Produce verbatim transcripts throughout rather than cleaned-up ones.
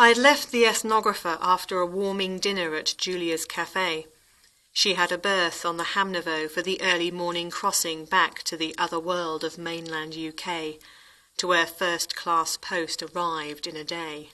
I had left the ethnographer after a warming dinner at Julia's cafe. She had a berth on the Hamnavo for the early morning crossing back to the other world of mainland U K, to where first-class post arrived in a day.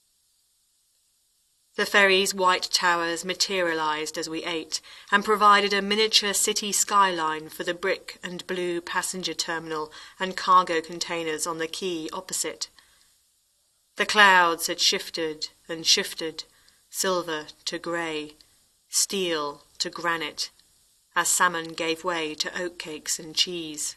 The ferry's white towers materialised as we ate, and provided a miniature city skyline for the brick and blue passenger terminal and cargo containers on the quay opposite. The clouds had shifted and shifted, silver to grey, steel to granite, as salmon gave way to oatcakes and cheese.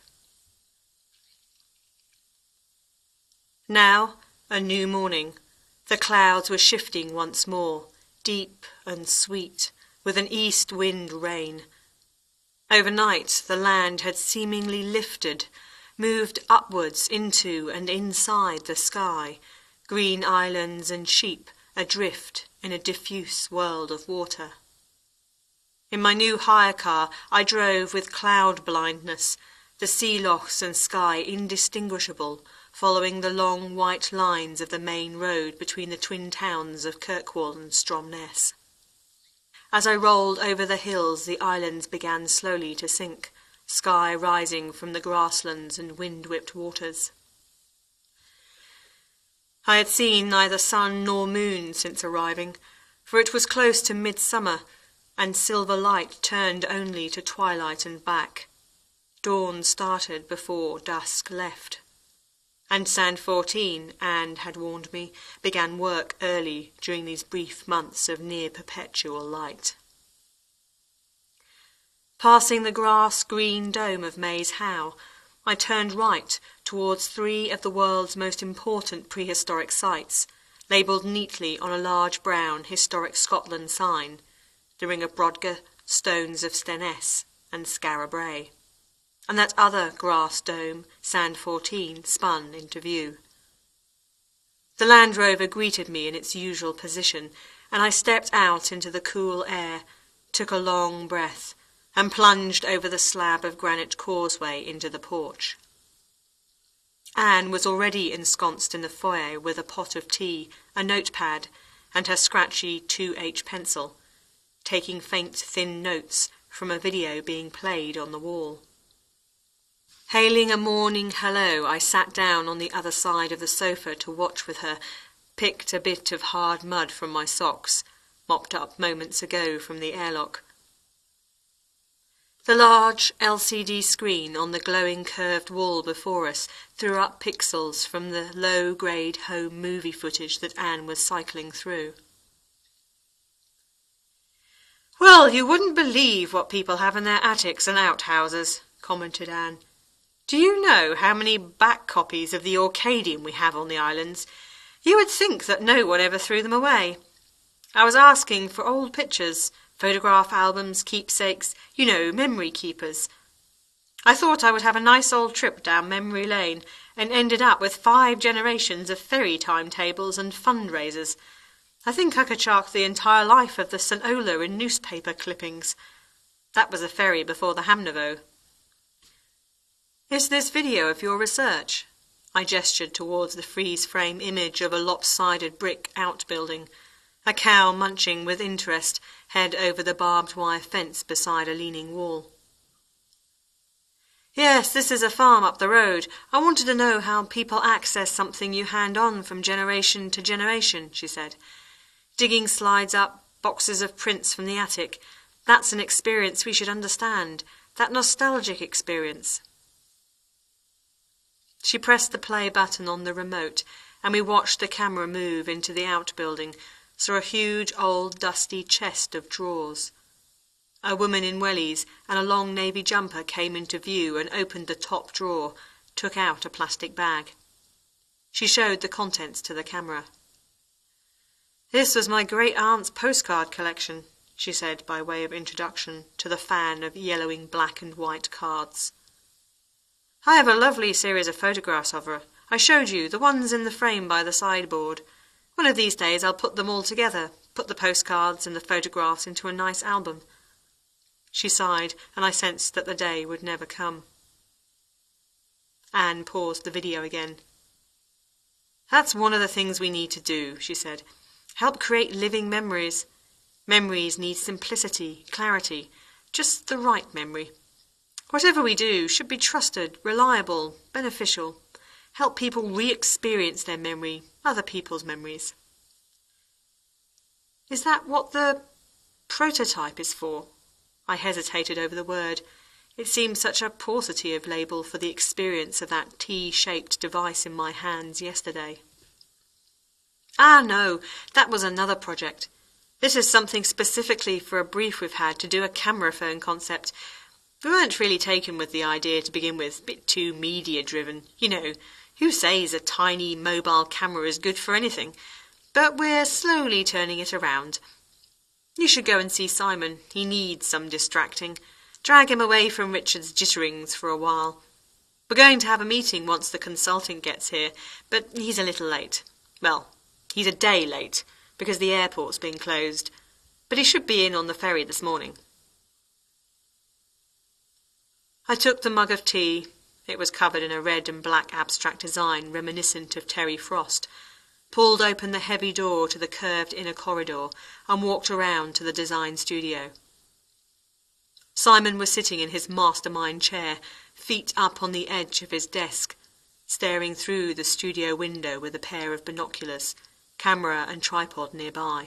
Now, a new morning. The clouds were shifting once more, deep and sweet, with an east wind rain. Overnight the land had seemingly lifted, moved upwards into and inside the sky, green islands and sheep adrift in a diffuse world of water. In my new hire car I drove with cloud blindness, the sea lochs and sky indistinguishable, following the long white lines of the main road between the twin towns of Kirkwall and Stromness. As I rolled over the hills the islands began slowly to sink, sky rising from the grasslands and wind-whipped waters. I had seen neither sun nor moon since arriving, for it was close to midsummer, and silver light turned only to twilight and back. Dawn started before dusk left. And Sand fourteen, Anne had warned me, began work early during these brief months of near-perpetual light. Passing the grass-green dome of Maze Howe, I turned right towards three of the world's most important prehistoric sites, labelled neatly on a large brown Historic Scotland sign, the Ring of Brodgar, Stones of Stenness, and Skara Brae. And that other grass dome, Sand fourteen, spun into view. The Land Rover greeted me in its usual position, and I stepped out into the cool air, took a long breath, and plunged over the slab of granite causeway into the porch. Anne was already ensconced in the foyer with a pot of tea, a notepad, and her scratchy two H pencil, taking faint thin notes from a video being played on the wall. Hailing a morning hello, I sat down on the other side of the sofa to watch with her, picked a bit of hard mud from my socks, mopped up moments ago from the airlock. The large L C D screen on the glowing curved wall before us threw up pixels from the low-grade home movie footage that Anne was cycling through. "Well, you wouldn't believe what people have in their attics and outhouses," commented Anne. "Do you know how many back copies of the Orcadian we have on the islands? You would think that no one ever threw them away. I was asking for old pictures, photograph albums, keepsakes, you know, memory keepers. I thought I would have a nice old trip down memory lane, and ended up with five generations of ferry timetables and fundraisers. I think I could chalk the entire life of the St Ola in newspaper clippings. That was a ferry before the Hamnavo." "Is this video of your research?" I gestured towards the freeze-frame image of a lopsided brick outbuilding, a cow munching with interest, head over the barbed wire fence beside a leaning wall. "Yes, this is a farm up the road. I wanted to know how people access something you hand on from generation to generation," she said. "Digging slides up, boxes of prints from the attic. That's an experience we should understand, that nostalgic experience." She pressed the play button on the remote, and we watched the camera move into the outbuilding, saw a huge old dusty chest of drawers. A woman in wellies and a long navy jumper came into view and opened the top drawer, took out a plastic bag. She showed the contents to the camera. "This was my great-aunt's postcard collection," she said by way of introduction to the fan of yellowing black and white cards. "I have a lovely series of photographs of her. I showed you, the ones in the frame by the sideboard. One of these days I'll put them all together, put the postcards and the photographs into a nice album." She sighed, and I sensed that the day would never come. Anne paused the video again. "That's one of the things we need to do," she said. Help create living memories. Memories need simplicity, clarity, just the right memory. Whatever we do should be trusted, reliable, beneficial. Help people re-experience their memory, other people's memories. Is that what the prototype is for? I hesitated over the word. It seemed such a paucity of label for the experience of that T-shaped device in my hands yesterday. Ah, no, that was another project. This is something specifically for a brief we've had to do a camera phone concept. We weren't really taken with the idea to begin with, a bit too media-driven. You know, who says a tiny mobile camera is good for anything? But we're slowly turning it around. You should go and see Simon. He needs some distracting. Drag him away from Richard's jitterings for a while. We're going to have a meeting once the consultant gets here, but he's a little late. Well, he's a day late, because the airport's been closed. But he should be in on the ferry this morning. I took the mug of tea. It was covered in a red and black abstract design reminiscent of Terry Frost, pulled open the heavy door to the curved inner corridor, and walked around to the design studio. Simon was sitting in his mastermind chair, feet up on the edge of his desk, staring through the studio window with a pair of binoculars, camera and tripod nearby.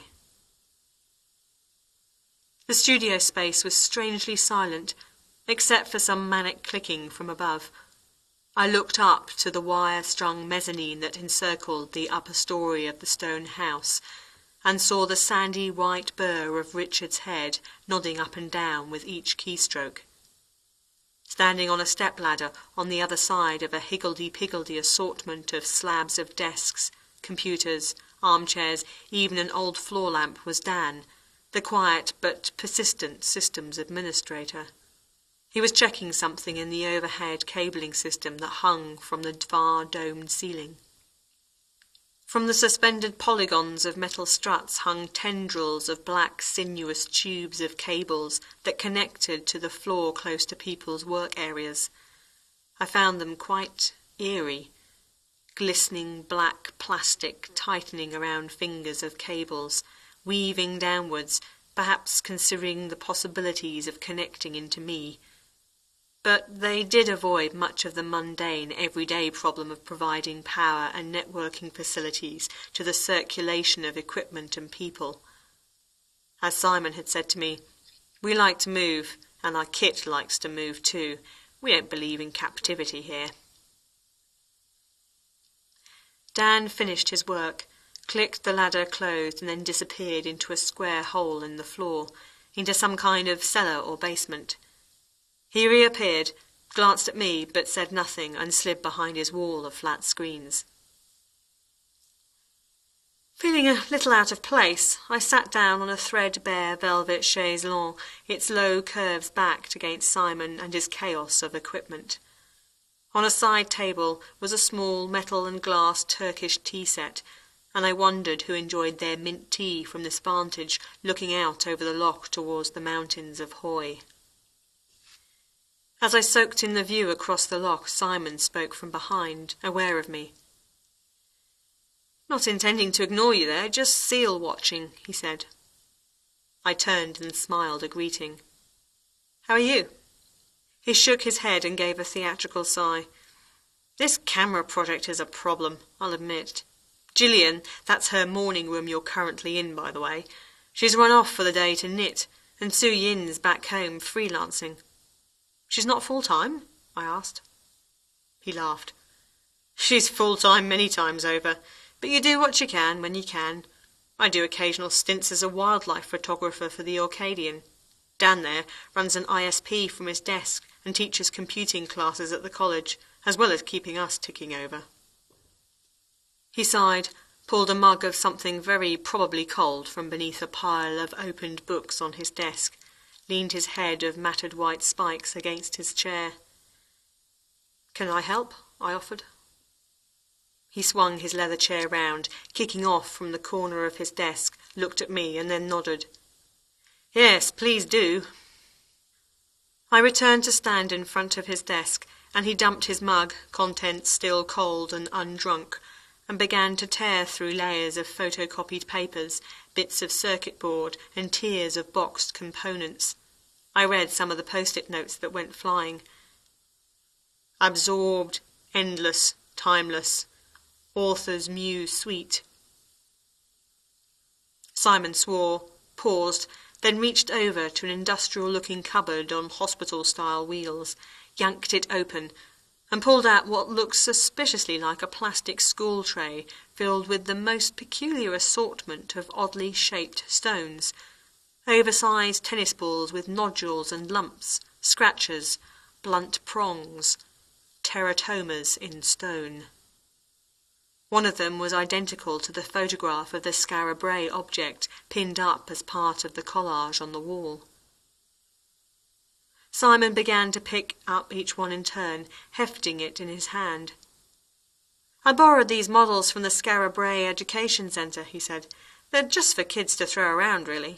The studio space was strangely silent, except for some manic clicking from above. I looked up to the wire-strung mezzanine that encircled the upper story of the stone house, and saw the sandy white burr of Richard's head nodding up and down with each keystroke. Standing on a step-ladder on the other side of a higgledy-piggledy assortment of slabs of desks, computers, armchairs, even an old floor lamp was Dan, the quiet but persistent systems administrator. He was checking something in the overhead cabling system that hung from the far domed ceiling. From the suspended polygons of metal struts hung tendrils of black sinuous tubes of cables that connected to the floor close to people's work areas. I found them quite eerie, glistening black plastic tightening around fingers of cables, weaving downwards, perhaps considering the possibilities of connecting into me. But they did avoid much of the mundane, everyday problem of providing power and networking facilities to the circulation of equipment and people. As Simon had said to me, we like to move, and our kit likes to move too. We don't believe in captivity here. Dan finished his work, clicked the ladder closed, and then disappeared into a square hole in the floor, into some kind of cellar or basement. He reappeared, glanced at me, but said nothing, and slid behind his wall of flat screens. Feeling a little out of place, I sat down on a threadbare velvet chaise longue, its low curves backed against Simon and his chaos of equipment. On a side table was a small metal and glass Turkish tea set, and I wondered who enjoyed their mint tea from this vantage, looking out over the loch towards the mountains of Hoy. As I soaked in the view across the loch, Simon spoke from behind, aware of me. "Not intending to ignore you there, just seal watching," he said. I turned and smiled a greeting. "How are you?" He shook his head and gave a theatrical sigh. "This camera project is a problem, I'll admit. Gillian, that's her morning room you're currently in, by the way. She's run off for the day to knit, and Sue Yin's back home freelancing." "She's not full-time?" I asked. He laughed. "She's full-time many times over, but you do what you can when you can. I do occasional stints as a wildlife photographer for the Orcadian. Dan there runs an I S P from his desk and teaches computing classes at the college, as well as keeping us ticking over." He sighed, pulled a mug of something very probably cold from beneath a pile of opened books on his desk, leaned his head of matted white spikes against his chair. "Can I help?" I offered. He swung his leather chair round, kicking off from the corner of his desk, looked at me, and then nodded. "Yes, please do." I returned to stand in front of his desk, and he dumped his mug, contents still cold and undrunk, and began to tear through layers of photocopied papers, bits of circuit board, and tiers of boxed components. I read some of the post-it notes that went flying. Absorbed, endless, timeless. Author's muse sweet. Simon swore, paused, then reached over to an industrial-looking cupboard on hospital-style wheels, yanked it open, and pulled out what looked suspiciously like a plastic school tray filled with the most peculiar assortment of oddly shaped stones, oversized tennis balls with nodules and lumps, scratches, blunt prongs, teratomas in stone. One of them was identical to the photograph of the Skara Brae object pinned up as part of the collage on the wall. Simon began to pick up each one in turn, hefting it in his hand. "I borrowed these models from the Skara Brae Education Centre," he said. "They're just for kids to throw around, really."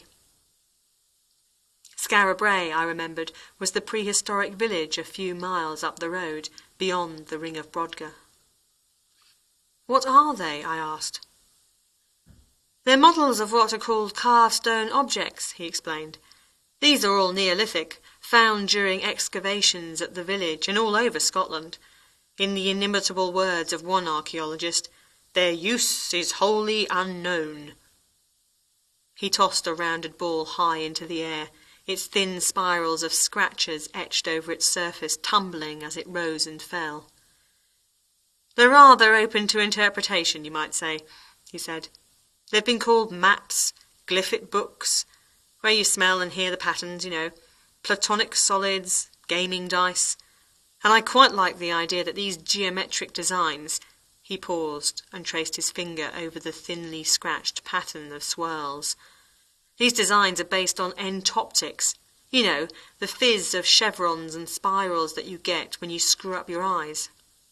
Skara Brae, I remembered, was the prehistoric village a few miles up the road, beyond the Ring of Brodgar. "What are they?" I asked. "They're models of what are called carved stone objects," he explained. "These are all Neolithic, found during excavations at the village and all over Scotland. In the inimitable words of one archaeologist, their use is wholly unknown." He tossed a rounded ball high into the air, its thin spirals of scratches etched over its surface tumbling as it rose and fell. "They're rather open to interpretation, you might say," he said. "They've been called maps, glyphit books, where you smell and hear the patterns, you know, platonic solids, gaming dice, and I quite like the idea that these geometric designs—" He paused and traced his finger over the thinly scratched pattern of swirls. "These designs are based on entoptics, you know, the fizz of chevrons and spirals that you get when you screw up your eyes."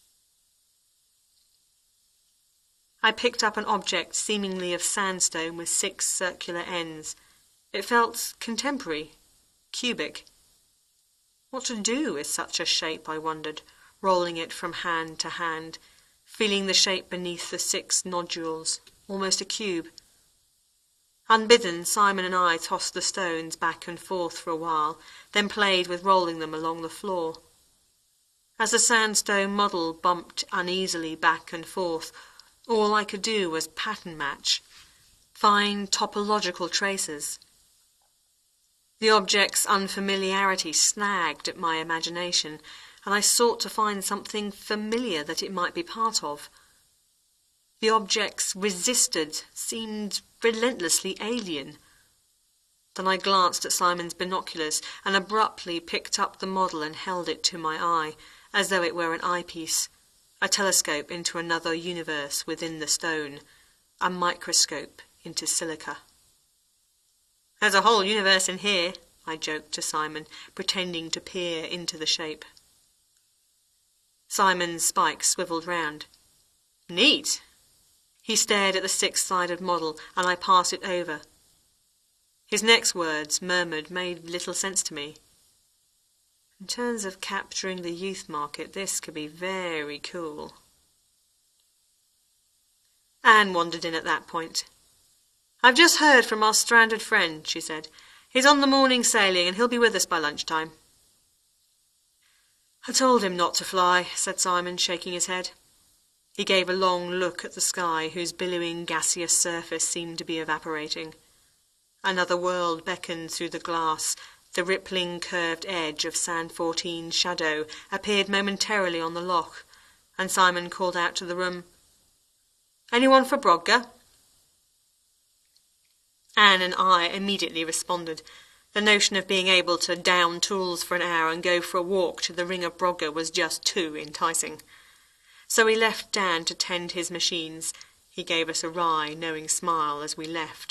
I picked up an object seemingly of sandstone with six circular ends. It felt contemporary, cubic. What to do with such a shape, I wondered, rolling it from hand to hand, feeling the shape beneath the six nodules, almost a cube. Unbidden, Simon and I tossed the stones back and forth for a while, then played with rolling them along the floor. As the sandstone model bumped uneasily back and forth, all I could do was pattern match, find topological traces. The object's unfamiliarity snagged at my imagination, and I sought to find something familiar that it might be part of. The objects resisted, seemed relentlessly alien. Then I glanced at Simon's binoculars and abruptly picked up the model and held it to my eye, as though it were an eyepiece, a telescope into another universe within the stone, a microscope into silica. "There's a whole universe in here," I joked to Simon, pretending to peer into the shape. Simon's spikes swivelled round. "Neat." He stared at the six-sided model, and I passed it over. His next words, murmured, made little sense to me. "In terms of capturing the youth market, this could be very cool." Anne wandered in at that point. "I've just heard from our stranded friend," she said. "He's on the morning sailing, and he'll be with us by lunchtime." "I told him not to fly," said Simon, shaking his head. He gave a long look at the sky, whose billowing gaseous surface seemed to be evaporating. Another world beckoned through the glass. The rippling curved edge of Sand Fourteen's shadow appeared momentarily on the loch, and Simon called out to the room, "Anyone for Brodgar?" Anne and I immediately responded. The notion of being able to down tools for an hour and go for a walk to the Ring of Brodgar was just too enticing. So we left Dan to tend his machines. He gave us a wry, knowing smile as we left.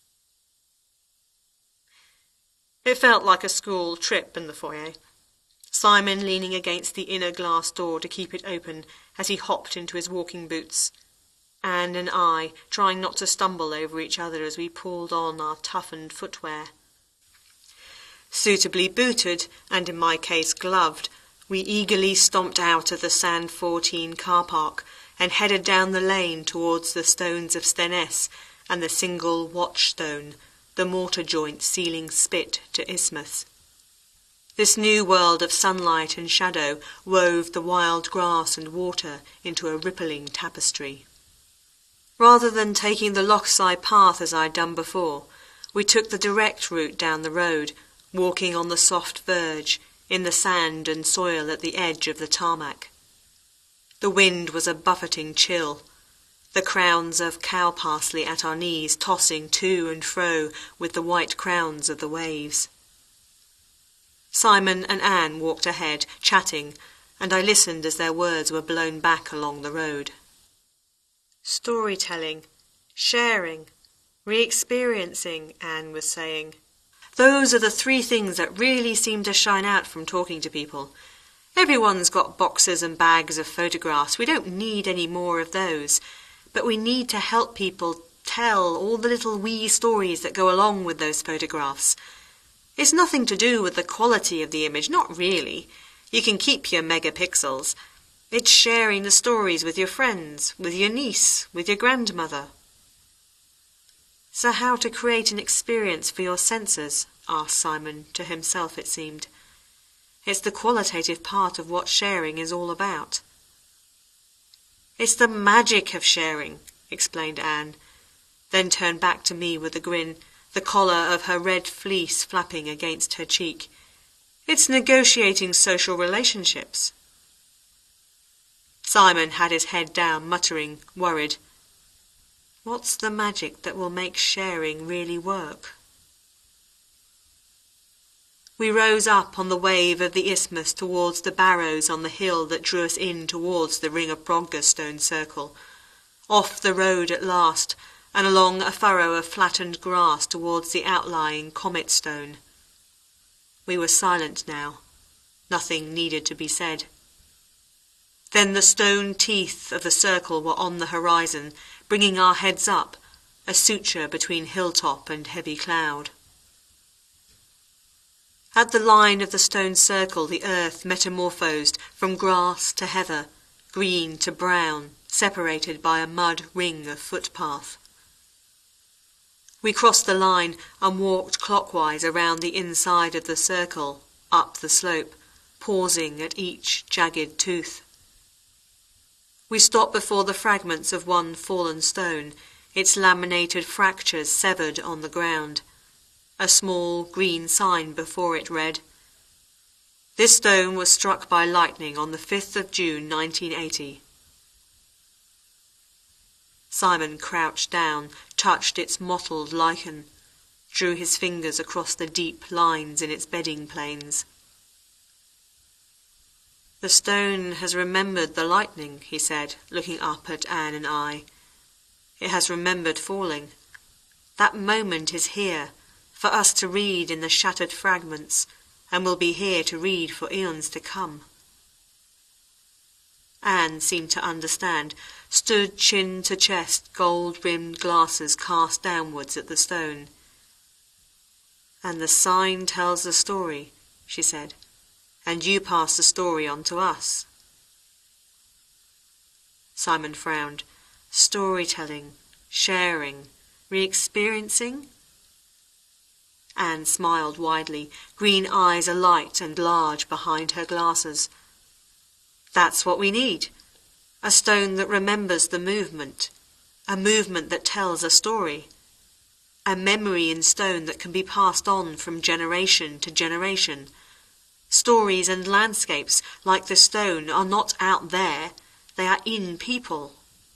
It felt like a school trip in the foyer. Simon leaning against the inner glass door to keep it open as he hopped into his walking boots. Anne and I trying not to stumble over each other as we pulled on our toughened footwear. Suitably booted, and in my case gloved, we eagerly stomped out of the Sand Fourteen car park and headed down the lane towards the stones of Stenness and the single watchstone, the mortar joint sealing Spit to Isthmus. This new world of sunlight and shadow wove the wild grass and water into a rippling tapestry. Rather than taking the Lochside path as I had done before, we took the direct route down the road, walking on the soft verge, in the sand and soil at the edge of the tarmac. The wind was a buffeting chill, the crowns of cow parsley at our knees tossing to and fro with the white crowns of the waves. Simon and Anne walked ahead, chatting, and I listened as their words were blown back along the road. Storytelling, sharing, re-experiencing, Anne was saying. Those are the three things that really seem to shine out from talking to people. Everyone's got boxes and bags of photographs. We don't need any more of those. But we need to help people tell all the little wee stories that go along with those photographs. It's nothing to do with the quality of the image, not really. You can keep your megapixels. It's sharing the stories with your friends, with your niece, with your grandmother. So how to create an experience for your senses? Asked Simon, to himself it seemed. It's the qualitative part of what sharing is all about. It's the magic of sharing, explained Anne, then turned back to me with a grin, the collar of her red fleece flapping against her cheek. It's negotiating social relationships. Simon had his head down, muttering, worried. What's the magic that will make sharing really work? We rose up on the wave of the isthmus towards the barrows on the hill that drew us in towards the Ring of Brodgar stone circle, off the road at last, and along a furrow of flattened grass towards the outlying Comet Stone. We were silent now. Nothing needed to be said. Then the stone teeth of the circle were on the horizon, bringing our heads up, a suture between hilltop and heavy cloud. At the line of the stone circle the earth metamorphosed from grass to heather, green to brown, separated by a mud ring of footpath. We crossed the line and walked clockwise around the inside of the circle, up the slope, pausing at each jagged tooth. We stopped before the fragments of one fallen stone, its laminated fractures severed on the ground. A small green sign before it read, "This stone was struck by lightning on the fifth of June nineteen eighty. Simon crouched down, touched its mottled lichen, drew his fingers across the deep lines in its bedding planes. "The stone has remembered the lightning," he said, looking up at Anne and I. "It has remembered falling. That moment is here, for us to read in the shattered fragments, and will be here to read for eons to come." Anne seemed to understand, stood chin to chest, gold-rimmed glasses cast downwards at the stone. "And the sign tells the story," she said, "and you pass the story on to us." Simon frowned. Storytelling, sharing, re-experiencing? Anne smiled widely, green eyes alight and large behind her glasses. "That's what we need. A stone that remembers the movement, a movement that tells a story, a memory in stone that can be passed on from generation to generation. Stories and landscapes, like the stone, are not out there, they are in people."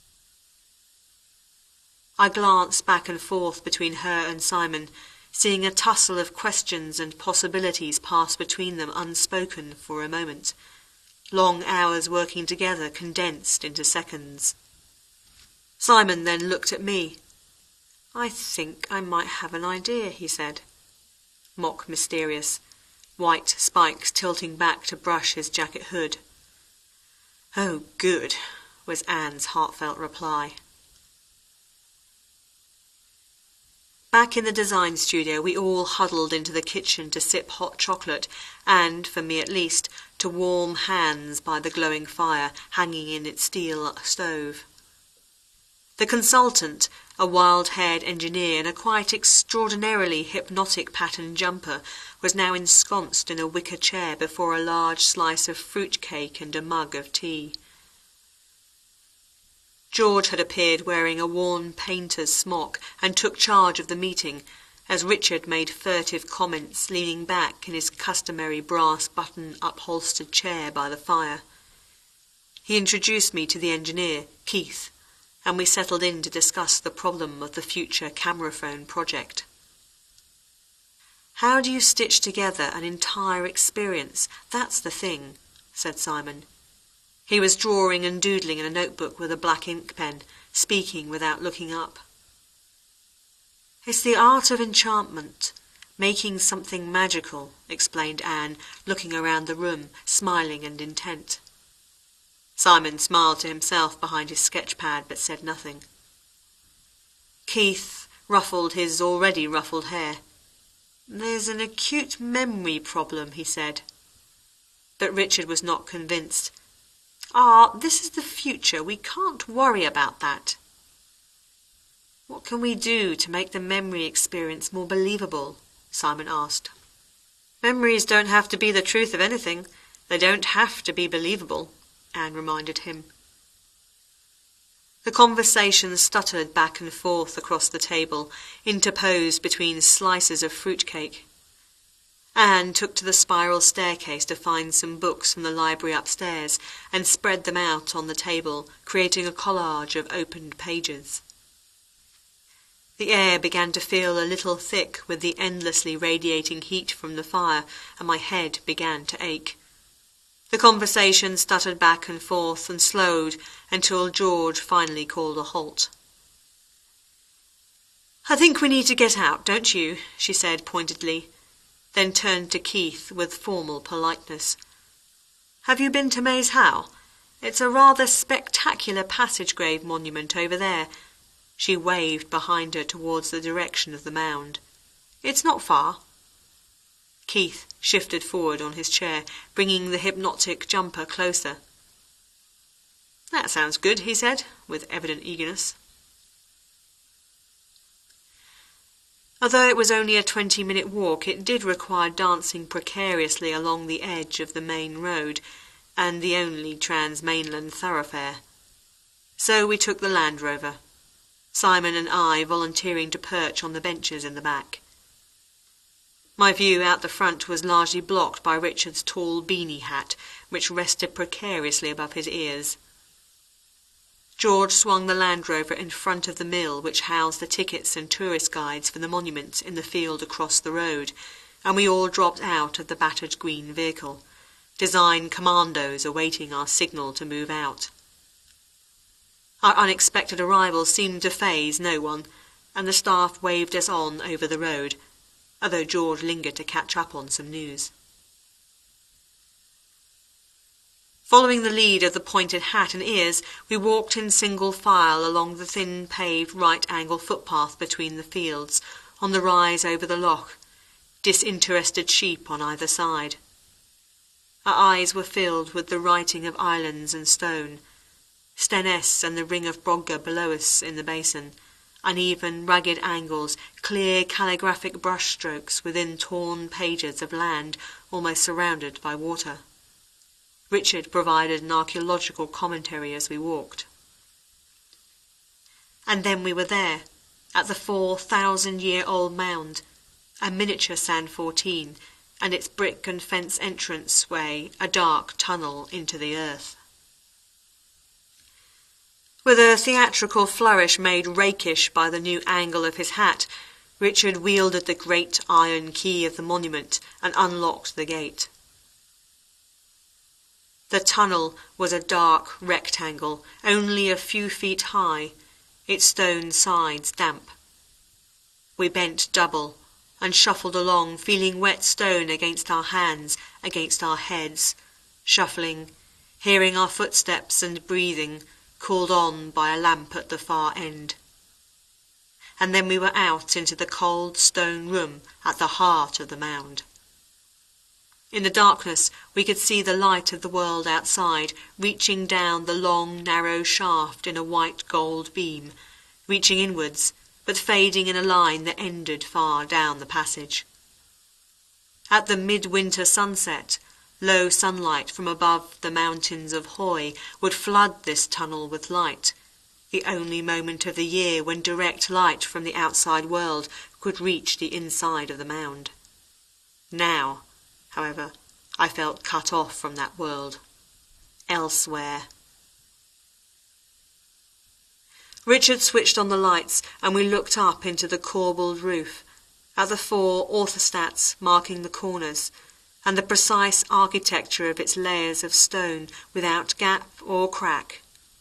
I glanced back and forth between her and Simon, seeing a tussle of questions and possibilities pass between them unspoken for a moment. Long hours working together condensed into seconds. Simon then looked at me. "I think I might have an idea," he said. Mock mysterious, white spikes tilting back to brush his jacket hood. "Oh, good," was Anne's heartfelt reply. Back in the design studio, we all huddled into the kitchen to sip hot chocolate and, for me at least, to warm hands by the glowing fire hanging in its steel stove. The consultant, a wild-haired engineer in a quite extraordinarily hypnotic patterned jumper, was now ensconced in a wicker chair before a large slice of fruit cake and a mug of tea. George had appeared wearing a worn painter's smock and took charge of the meeting, as Richard made furtive comments leaning back in his customary brass button-upholstered chair by the fire. He introduced me to the engineer, Keith, and we settled in to discuss the problem of the future cameraphone project. "How do you stitch together an entire experience? That's the thing," said Simon. He was drawing and doodling in a notebook with a black ink pen, speaking without looking up. "It's the art of enchantment, making something magical," explained Anne, looking around the room, smiling and intent. Simon smiled to himself behind his sketch pad, but said nothing. Keith ruffled his already ruffled hair. "There's an acute memory problem," he said. But Richard was not convinced. "Ah, this is the future. We can't worry about that." "What can we do to make the memory experience more believable?" Simon asked. "Memories don't have to be the truth of anything. They don't have to be believable," Anne reminded him. The conversation stuttered back and forth across the table, interposed between slices of fruitcake. Anne took to the spiral staircase to find some books from the library upstairs and spread them out on the table, creating a collage of opened pages. The air began to feel a little thick with the endlessly radiating heat from the fire, and my head began to ache. The conversation stuttered back and forth and slowed until George finally called a halt. "I think we need to get out, don't you?" she said pointedly, then turned to Keith with formal politeness. "Have you been to Maze Howe? It's a rather spectacular passage grave monument over there." She waved behind her towards the direction of the mound. "It's not far." Keith shifted forward on his chair, bringing the hypnotic jumper closer. "That sounds good," he said, with evident eagerness. Although it was only a twenty-minute walk, it did require dancing precariously along the edge of the main road, and the only trans-mainland thoroughfare. So we took the Land Rover, Simon and I volunteering to perch on the benches in the back. My view out the front was largely blocked by Richard's tall beanie hat, which rested precariously above his ears. George swung the Land Rover in front of the mill which housed the tickets and tourist guides for the monument in the field across the road, and we all dropped out of the battered green vehicle, design commandos awaiting our signal to move out. Our unexpected arrival seemed to faze no one, and the staff waved us on over the road, although George lingered to catch up on some news. Following the lead of the pointed hat and ears, we walked in single file along the thin paved right-angle footpath between the fields, on the rise over the loch, disinterested sheep on either side. Our eyes were filled with the writing of islands and stone, Steness and the ring of Brogga below us in the basin, uneven, rugged angles, clear calligraphic brushstrokes within torn pages of land almost surrounded by water. Richard provided an archaeological commentary as we walked. And then we were there, at the four-thousand-year-old mound, a miniature San fourteen, and its brick and fence entrance way a dark tunnel into the earth. With a theatrical flourish made rakish by the new angle of his hat, Richard wielded the great iron key of the monument and unlocked the gate. The tunnel was a dark rectangle, only a few feet high, its stone sides damp. We bent double and shuffled along, feeling wet stone against our hands, against our heads, shuffling, hearing our footsteps and breathing, called on by a lamp at the far end. and then we were out into the cold stone room at the heart of the mound. In the darkness we could see the light of the world outside, reaching down the long, narrow shaft in a white gold beam, reaching inwards, but fading in a line that ended far down the passage. At the midwinter sunset, low sunlight from above the mountains of Hoy would flood this tunnel with light, the only moment of the year when direct light from the outside world could reach the inside of the mound. Now, however, I felt cut off from that world. Elsewhere. Richard switched on the lights, and we looked up into the corbelled roof, at the four orthostats marking the corners, and the precise architecture of its layers of stone without gap or crack.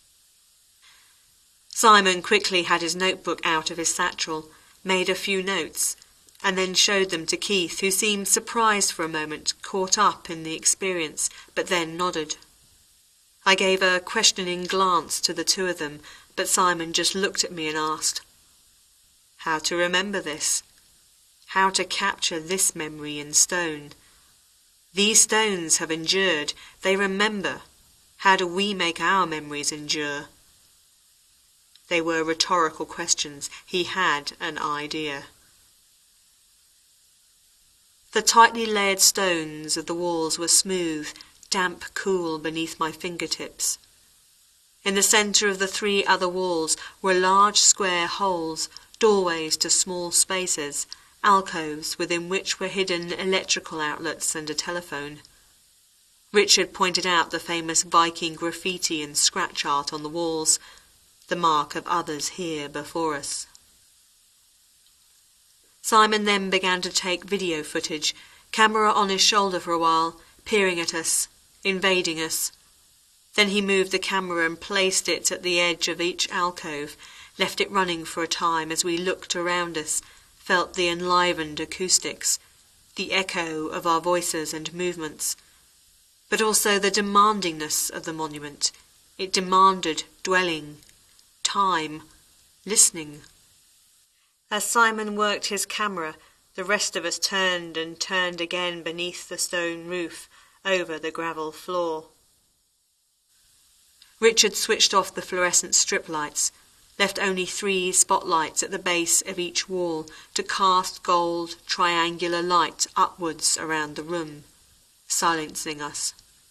Simon quickly had his notebook out of his satchel, made a few notes, and then showed them to Keith, who seemed surprised for a moment, caught up in the experience, but then nodded. I gave a questioning glance to the two of them, but Simon just looked at me and asked, "How to remember this? How to capture this memory in stone? These stones have endured, they remember. How do we make our memories endure?" They were rhetorical questions. He had an idea. The tightly layered stones of the walls were smooth, damp cool beneath my fingertips. In the centre of the three other walls were large square holes, doorways to small spaces, alcoves within which were hidden electrical outlets and a telephone. Richard pointed out the famous Viking graffiti and scratch art on the walls, the mark of others here before us. Simon then began to take video footage, camera on his shoulder for a while, peering at us, invading us. Then he moved the camera and placed it at the edge of each alcove, left it running for a time as we looked around us, felt the enlivened acoustics, the echo of our voices and movements, but also the demandingness of the monument. It demanded dwelling, time, listening. As Simon worked his camera, the rest of us turned and turned again beneath the stone roof, over the gravel floor. Richard switched off the fluorescent strip lights, left only three spotlights at the base of each wall to cast gold, triangular light upwards around the room, silencing us.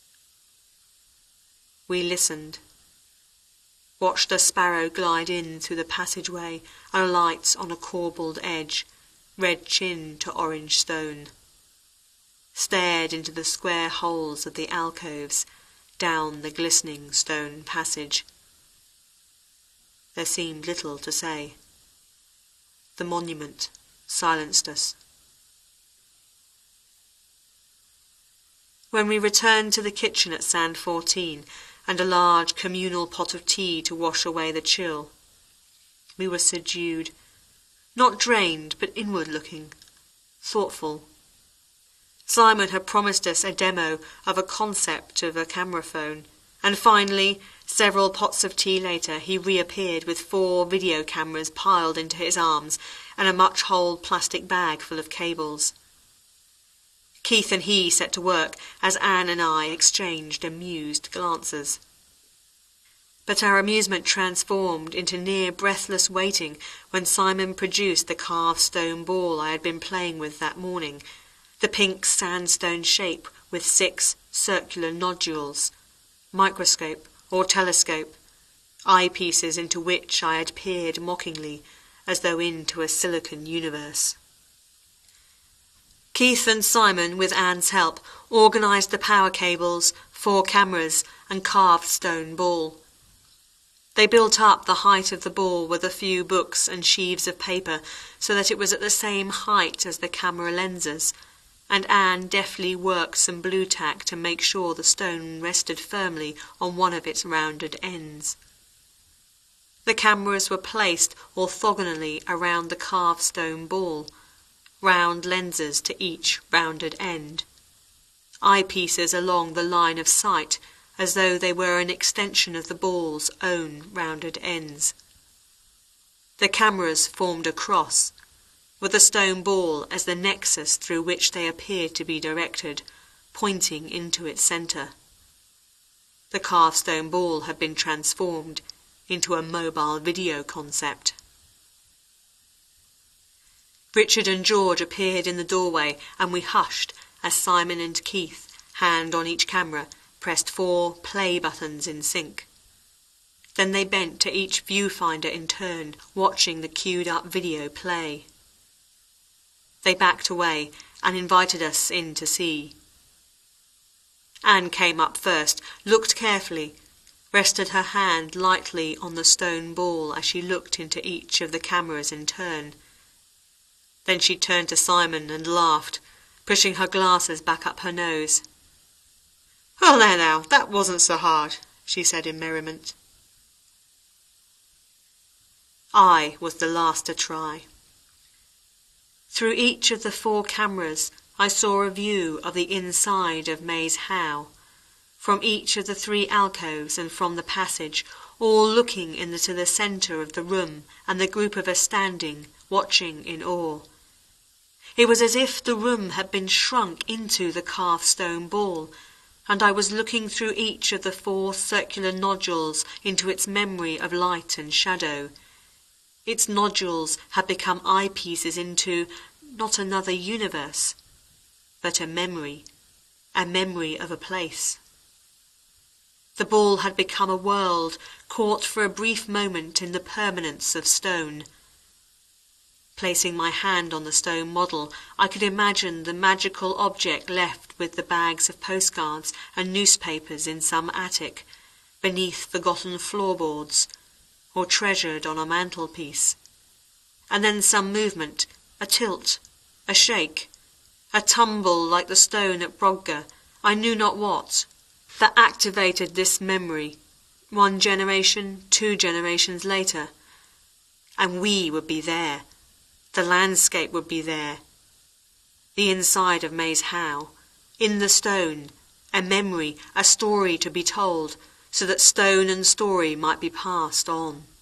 We listened. Watched a sparrow glide in through the passageway and alight on a corbelled edge, red chin to orange stone. Stared into the square holes of the alcoves, down the glistening stone passage. There seemed little to say. The monument silenced us. When we returned to the kitchen at Sand fourteen, and a large communal pot of tea to wash away the chill, we were subdued, not drained, but inward-looking, thoughtful. Simon had promised us a demo of a concept of a camera phone, and finally, several pots of tea later, he reappeared with four video cameras piled into his arms and a much-holed plastic bag full of cables. Keith and he set to work as Anne and I exchanged amused glances. But our amusement transformed into near breathless waiting when Simon produced the carved stone ball I had been playing with that morning, the pink sandstone shape with six circular nodules, microscope or telescope, eyepieces into which I had peered mockingly as though into a silicon universe. Keith and Simon, with Anne's help, organised the power cables, four cameras, and carved stone ball. They built up the height of the ball with a few books and sheaves of paper so that it was at the same height as the camera lenses, and Anne deftly worked some blue tack to make sure the stone rested firmly on one of its rounded ends. The cameras were placed orthogonally around the carved stone ball, round lenses to each rounded end, eyepieces along the line of sight as though they were an extension of the ball's own rounded ends. The cameras formed a cross, with the stone ball as the nexus through which they appeared to be directed, pointing into its centre. The carved stone ball had been transformed into a mobile video concept. Richard and George appeared in the doorway, and we hushed as Simon and Keith, hand on each camera, pressed four play buttons in sync. Then they bent to each viewfinder in turn, watching the queued-up video play. They backed away and invited us in to see. Anne came up first, looked carefully, rested her hand lightly on the stone ball as she looked into each of the cameras in turn. Then she turned to Simon and laughed, pushing her glasses back up her nose. "Well, there now, that wasn't so hard," she said in merriment. I was the last to try. Through each of the four cameras I saw a view of the inside of Maze Howe, from each of the three alcoves and from the passage, all looking into the centre of the room and the group of us standing, watching in awe. It was as if the room had been shrunk into the carved stone ball, and I was looking through each of the four circular nodules into its memory of light and shadow. Its nodules had become eyepieces into not another universe, but a memory, a memory of a place. The ball had become a world caught for a brief moment in the permanence of stone. Placing my hand on the stone model, I could imagine the magical object left with the bags of postcards and newspapers in some attic, beneath forgotten floorboards, or treasured on a mantelpiece. And then some movement, a tilt, a shake, a tumble like the stone at Brodgar, I knew not what, that activated this memory, one generation, two generations later. And we would be there. The landscape would be there. The inside of Maze Howe, in the stone, a memory, a story to be told, so that stone and story might be passed on.